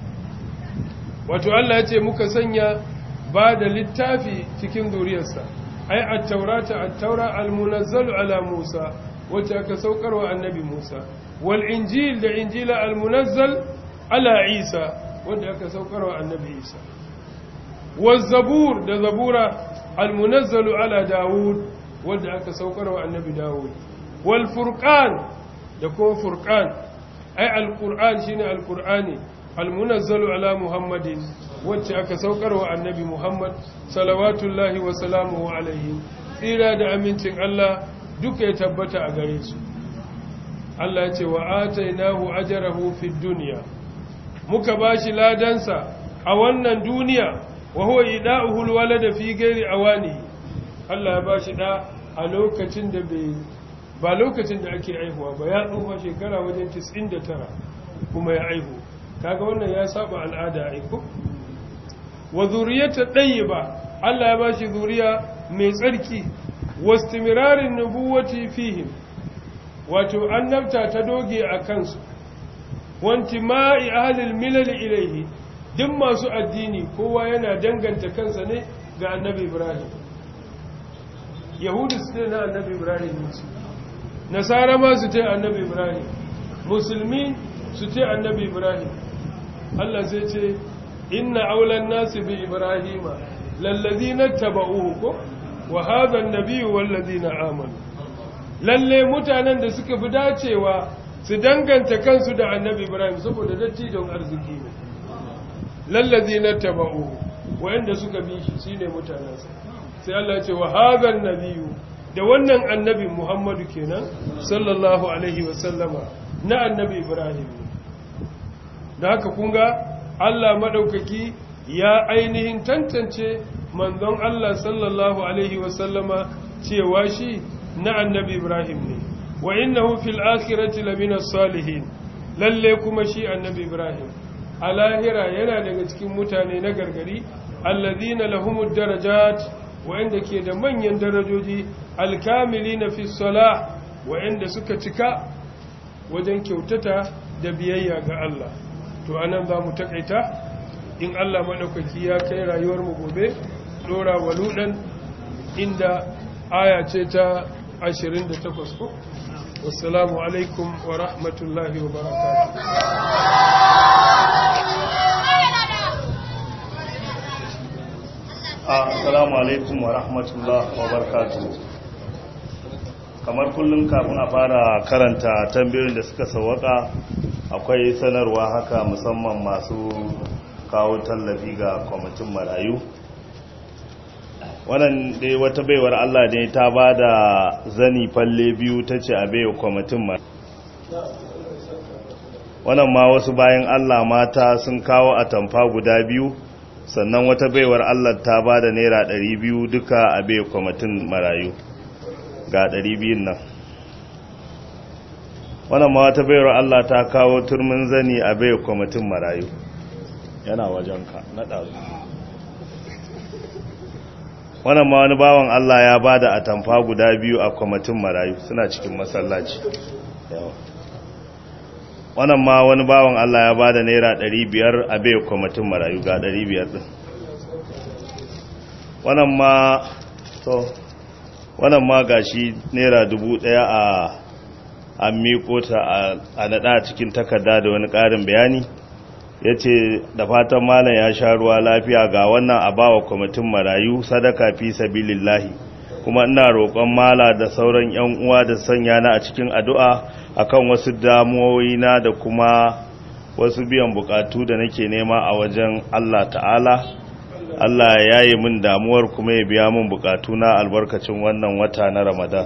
wato Allah ya ce muka sanya ba da littafi cikin zuriyarsa ai at-taurata at-taura al-munazzalu ala Musa wacce aka saukarwa annabi Musa wal injil da injila al-munazzal ala Isa wanda aka saukarwa annabi Isa waz zabur da zabura al-munazzalu ala Dawud wanda aka saukarwa annabi Dawud wal furqan da kuma furqan ai alquran shine alqurani almunazzalu ala muhammadin wacce aka saukarwa annabi Muhammad salawatullahi wa salamuhu alaihi tsira da amincin Allah duka ya tabbata a gare su Allah ya ce wa atainahu ajrahu fid dunya muka bashi ladansa a wannan duniya wa huwa ida'uhu alwalada fi ghairi awani Allah ya bashi da a lokacin da bai ba lokacin da ake aihuwa ba ya tsufa shekara wajen tis'in da tara kuma ya aihu kaga wannan ya saba al'ada aiko wa zuriyata tayyiba Allah ya bashi zuriya mai tsarki wastimirarin nubuwati fihim wato annabta ta doge a kansu wantima'i ahlil milal ilayhi duk masu addini kowa yana danganta kansa ne ga annabi Ibrahim yahudu su ne annabi Ibrahim musu nasara ma su ce annabi Ibrahim musulmi su ce annabi Ibrahim Allah zai ce inna aulan nasi bi ibrahima lallazina tabauhu ko wa hadha an-nabiyyu wallazina amanu lalle mutanen da suka fi dacewa su danganta kansu da annabi Ibrahim saboda dattijon arziki ne lallazina tabauhu wanda suka bi shi shine mutanansa sai Allah ya ce wa hadha an-nabiyyu da wannan annabi Muhammadu kenan sallallahu alaihi wa sallama na annabi Ibrahim da haka kun ga Allah madaukaki ya ainihin tantance manzon Allah sallallahu alaihi wa sallama cewa shi na annabi Ibrahim ne wa innahu fil akhirati lamina salihin lalle kuma shi annabi Ibrahim a lahira yana daga cikin mutane na gargari alladhina lahumud darajat wa'inda ke da manyan darajoji alkamilina fi salah wa'inda suka cika wajen kyautata da biyayya ga Allah to anan za mu takaita in Allah madaukaki ya kai rayuwar mu gobe dora waludan inda aya ce ta ashirin da takwas ko wassalamu alaikum wa rahmatullahi wa barakatuh assalamu alaikum wa rahmatullahi wa barakatuh kamar kullum kafin a fara karanta tambayoyin da suka sawaka akwai sanarwa haka musamman masu kawo tallafi ga kwamitin marayu wannan dai wata baiwar Allah ne ta ba da zani falle biyu ta ce a baiwa kwamitin marayu wannan ma wasu bayan Allah mata sun kawo atamfa guda biyu sannan wata baiwar Allah ta ba da naira ɗari biyu duka a baiwa kwamitin marayu ga ɗari biyun nan wannan ma wata baiwar Allah ta kawo turmin zani a baiwa kwamitin marayu yana wajenka na ɗazu wannan ma wani bawan Allah ya ba da atamfa guda biyu a kwamitin marayu suna cikin masallaci wannan ma wani bawan Allah ya ba da naira ɗari biyar a baiwa kwamitin marayu ga ɗari biyar ɗin wannan ma to wannan ma gashi naira dubu ɗaya a an miƙo ta a naɗa cikin takarda da wani ƙarin bayani ya ce da fatan malam ya sha ruwa lafiya ga wannan a bawa kwamitin marayu sadaka fi sabilillahi kuma ina roƙon mala da sauran yan uwa da sanya na a cikin addu'a akan wasu damuwoyi na da kuma wasu biyan bukatu da nake nema a wajen Allah ta'ala Allah ya yi min damuwar kuma ya biya min bukatu na albarkacin wannan wata na Ramadan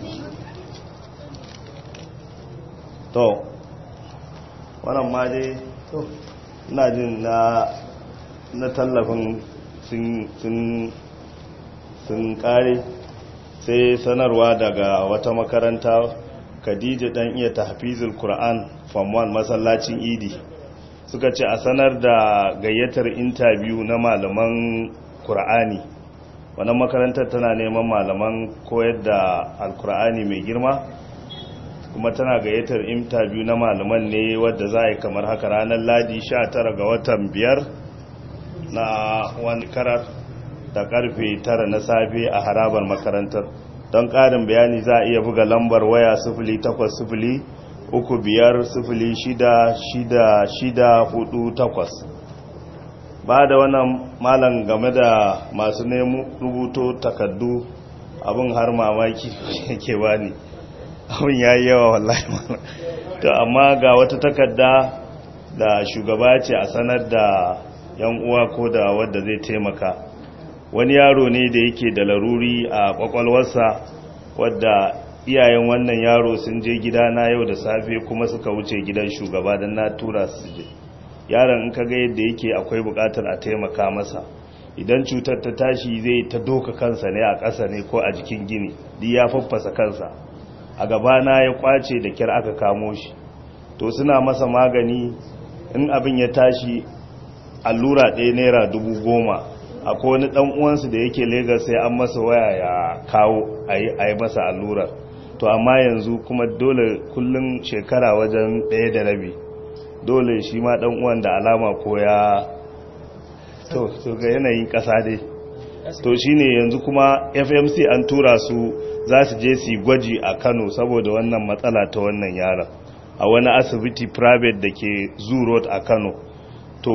to wannan ma dai to ina jin na na tallafin sun sun sun kare sai sanarwa daga wata makaranta Khadija dan iya tahfizul Qur'an form one masallacin Idi suka ce a sanar da gayyatar interview na malaman Qur'ani wannan makarantar tana neman malaman koyar da Al-Qur'ani mai girma kuma tana gayyatar interview na malaman ne wadda za a yi kamar haka ranar Ladi sha tara ga watan biyar na wani karar da karfe tara na safe a harabar makarantar don ƙarin bayani za a iya buga lambar waya sifili takwas sifili uku biyar sifili shida shida shida hudu takwas ba da wannan malam game da masu nemo rubuto takaddu abin har mamaki ke bani abin ya yi yawa wallahi malam to amma ga wata takadda da shugaba ce a sanar da yan uwa ko da wadda zai taimaka wani yaro ne da yake da laruri a kwakwalwarsa wadda iyayen wannan yaro sun je gidana yau da safe kuma suka wuce gidan shugaba don na tura su je yaron in kaga yadda yake akwai bukatar a taimaka masa idan cutar ta tashi zai ta doka kansa ne a ƙasa ne ko a jikin gini duk ya faffasa kansa a gabana ya kwace da kyar aka kamo shi to suna masa magani in abin ya tashi allura ɗaya naira dubu goma akwai wani dan uwansu da yake Lagos sai an masa waya ya kawo a yi masa allurar, to amma yanzu kuma dole kullum shekara wajen ɗaya da rabi dole shi ma dan uwan da alama ko ya to to ga yanayin ƙasa dai, to shine yanzu kuma F M C an tura su za su je su gwaji a Kano saboda wannan matsala ta wannan yaron a wani asibiti private da ke Zoo Road a Kano. To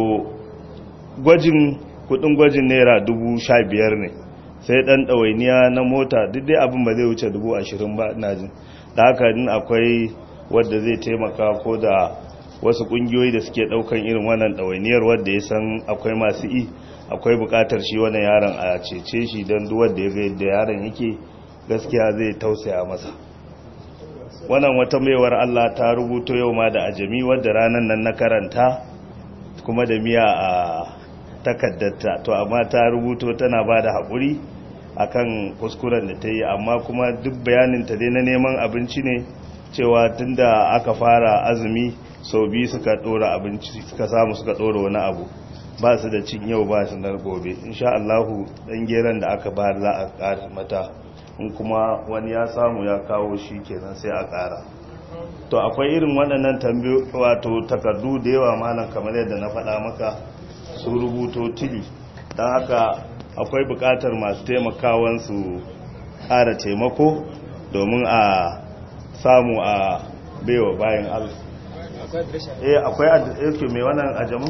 gwajin kudin gwajin naira dubu sha biyar ne, sai dan ɗawainiya na mota duk dai abin ba zai wuce dubu ashirin ba ina jin. Da haka din akwai wadda zai taimaka ko da wasu kungiyoyi da suke daukan irin wannan ɗawainiyar wadda ya san akwai masu yi, akwai bukatar shi wannan yaron a cece shi don duk wanda ya ga yadda yaron yake gaskiya zai tausaya masa. Wannan wata maiwar Allah ta rubuto yau ma da ajami wadda ranan nan na karanta kuma da miya a takaddarta, to amma ta rubuto tana ba da haƙuri akan kuskuren da ta yi, amma kuma duk bayaninta dai na neman abinci ne cewa tunda aka fara azumi sau biyu suka ɗora abinci suka samu suka ɗora wani abu ba su da cin yau ba su na gobe. Insha Allahu ɗan geron da aka bayar za a ƙara mata, in kuma wani ya samu ya kawo shi kenan sai a ƙara. To akwai irin waɗannan tambayoyi wato takardu da yawa malam kamar yadda na faɗa maka su rubuto tili, don haka akwai buƙatar masu taimakawan su ƙara taimako domin a samu a baiwa bayan Allah. Eh akwai yake mai wannan ajamu?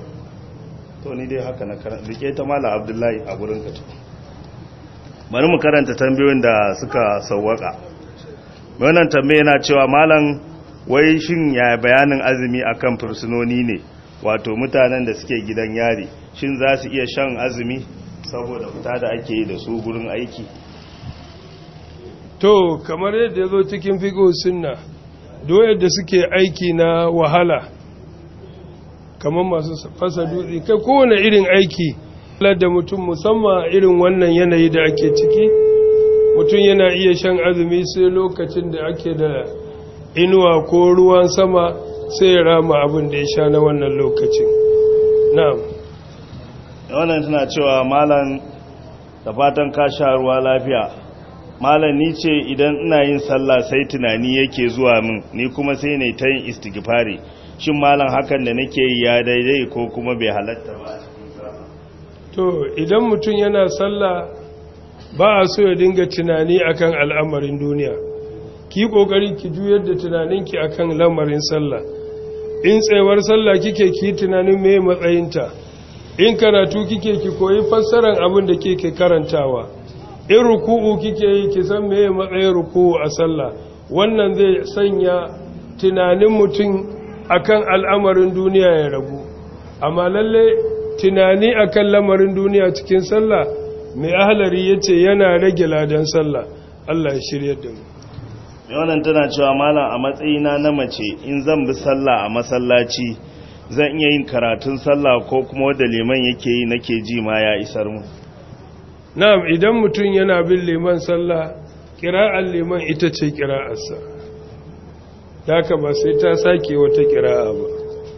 To ni dai haka na karanta rike ta malam Abdullahi a gurin ka. Bari mu karanta tambayoyin da suka sawwaka. Wannan tambaye yana cewa malam wai shin ya bayanin azumi akan fursunoni ne, wato mutanen da suke gidan yari, shin za su iya shan azumi saboda fita da ake yi da su gurin aiki? To kamar yadda ya zo cikin fiqh sunna, doyar da suke aiki na wahala kamar masu fasa dutse kai kowane irin aiki da mutum musamman irin wannan yanayi da ake ciki, mutum yana iya shan azumi sai lokacin da ake da inuwa ko ruwan sama sai ya rama abin da ya sha na wannan lokacin. Na'am. Wannan tana cewa malam da fatan ka sha ruwa lafiya. Malam ni ce idan ina yin sallah sai tunani yake zuwa min, ni kuma sai ne ta yin istighfari. Shin malam hakan da nake yi ya daidai ko kuma bai halatta ba? To idan mutum yana sallah ba a so ya dinga tunani akan al'amarin duniya, ki kokari ki juyar da tunaninki akan lamarin sallah. In tsayawar sallah kike ki tunanin me matsayinta, in karatu kike ki koyi fassarar abin da kike karantawa, in ruku'u kike yi ki san me matsayin ruku'u a sallah. Wannan zai sanya tunanin mutum akan al'amarin duniya ya ragu. Amma lalle tunani akan lamarin duniya cikin sallah, mai ahlari yace yana rage ladan sallah. Allah ya shiryar da mu. Wannan tana cewa malam a matsayina na mace in zan bi sallah a masallaci zan iya yin karatun sallah ko kuma wanda liman yake yi nake ji ma ya isar mu? Na'am, idan mutum yana bin liman sallah, qira'ar liman ita ce qira'arsa, haka ba sai ta sake wata qira'a ba.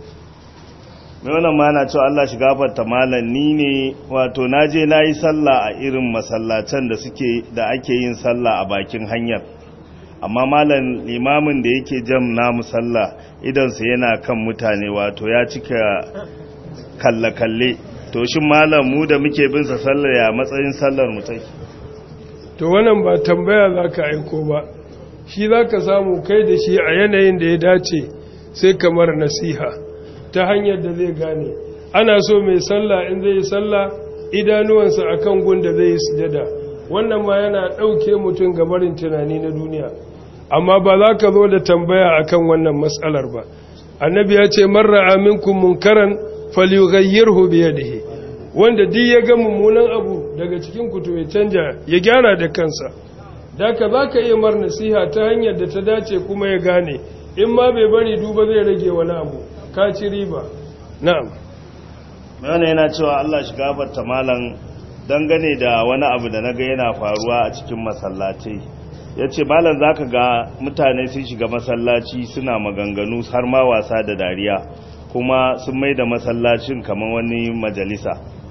Mai wannan ma na cewa Allah shi gafarta malam, ni ne wato naje nayi sallah a irin masallatan da suke da ake yin sallah a bakin hanyar, amma malam limamin da yake jam namu sallah idansa yana kan mutane, wato ya cika kalle-kalle. To shin malam mu da muke bin sa sallar ya matsayin sallar mu take? To wannan ba tambaya zaka aiko ba, shi zaka samu kai da shi a yanayin da ya dace sai kamar nasiha ta hanyar da zai gane. Ana so mai sallah in zai yi sallah idanuwansa akan gunda zai yi sujada, wannan ma yana ɗauke mutum ga barin tunani na duniya. Amma ba za ka zo da tambaya akan wannan matsalar ba. Annabi ya ce man ra'a minkum munkaran falyughayyirhu bi yadihi, wanda duk ya ga mummunan abu daga cikin ku to ya canja ya gyara da kansa. Daka zaka iya mar nasiha ta hanyar da ta dace kuma ya gane, in ma bai bari duba zai rage wani abu, ka ci riba. Na'am. Wannan yana cewa Allah shi gafarta malam dangane da wani abu da naga yana faruwa a cikin masallatai. Yace malam zaka ga mutane sun shiga masallaci suna maganganu har ma wasa da dariya, kuma sun mai da masallacin kamar wani majalisa.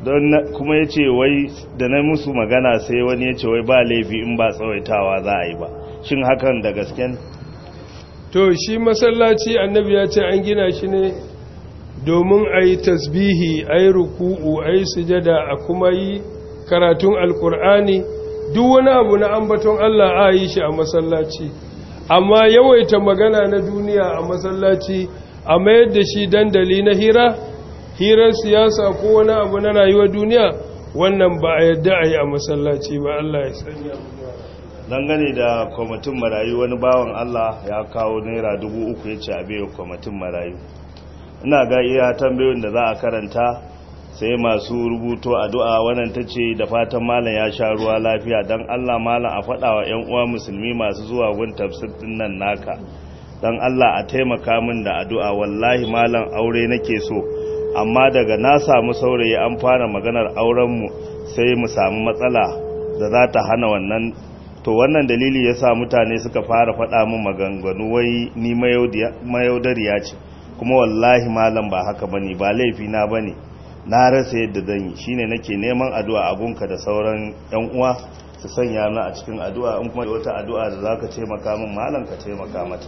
don kuma ya ce wai da na musu magana sai wani ya ce wai ba laifi in ba tsawaitawa za a yi ba, shin hakan da gasken? To shi masallaci annabi ya ce an gina shi ne domin a yi tasbihi, a yi ruku'u, a yi sujada, a kuma yi karatun alkur'ani, duk wani abu na ambaton Allah a yi shi a masallaci. Amma yawaita magana na duniya a masallaci a mayar da shi dandali na hira, hirar siyasa ko wani abu na rayuwar duniya, wannan ba a yadda a yi a masallaci ba. Allah ya sanya mu. Dangane da kwamitin marayu, wani bawan Allah ya kawo naira dubu uku ya ce a biyu kwamitin marayu. Ina ga iya tambayoyin da za a karanta sai masu rubuto addu'a. Wannan ta ce da fatan malam ya sha ruwa lafiya, don Allah malam a faɗa wa ‘yan uwa musulmi masu zuwa gun tafsir ɗin nan naka, don Allah a taimaka min da addu'a. Wallahi malam aure nake so, amma daga na samu saurayi an fara maganar aurenmu sai mu samu matsala da za ta hana wannan. To wannan dalili ya sa mutane suka fara faɗa min maganganu wai ni mayaudariya ce, kuma wallahi malam ba haka bane, ba laifi na bane, na rasa yadda zan yi. Shine nake neman addu'a a gunka da sauran ƴan uwa su sanya ni a cikin addu'a. In kuma da wata addu'a da zaka taimaka min malam, ka taimaka mata.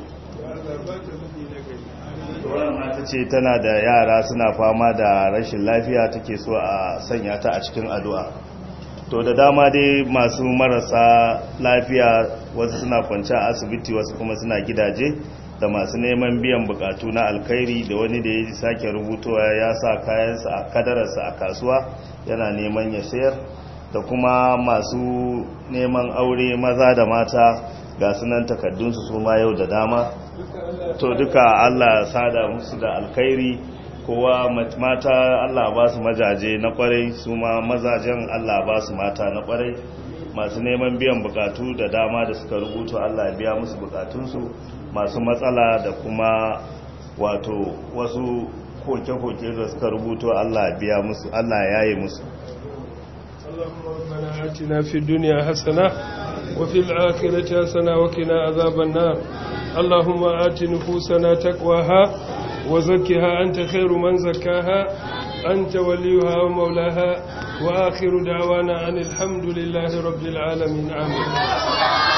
Wannan mata ce tana da yara suna fama da rashin lafiya, take so a sanya ta a cikin addu'a. To da dama dai masu marasa lafiya, wasu suna kwanci a asibiti, wasu kuma suna gidaje, da masu neman biyan bukatu na alkhairi, da wani da ya sake rubutowa ya sa kayansa a kadararsa a kasuwa yana neman ya sayar, da kuma masu neman aure maza da mata ga sunan takaddunsu su ma yau da dama. To duka Allah sada musu da alkhairi, kowa mata Allah ba su majaje na kwarai, su ma mazajen Allah ba su mata na kwarai. Masu neman biyan bukatu da dama da suka rubuto Allah ya biya musu bukatunsu, masu matsala da kuma wato wasu koke-koke da suka rubuto Allah ya biya musu, Allah ya yaye musu. اللهم ربنا آتنا في الدنيا حسنة وفي الآخرة حسنة وقنا عذاب النار. اللهم آت نفوسنا تقواها وزكها أنت خير من زكاها، أنت وليها ومولاها، وآخر دعوانا أن الحمد لله رب العالمين. آمين.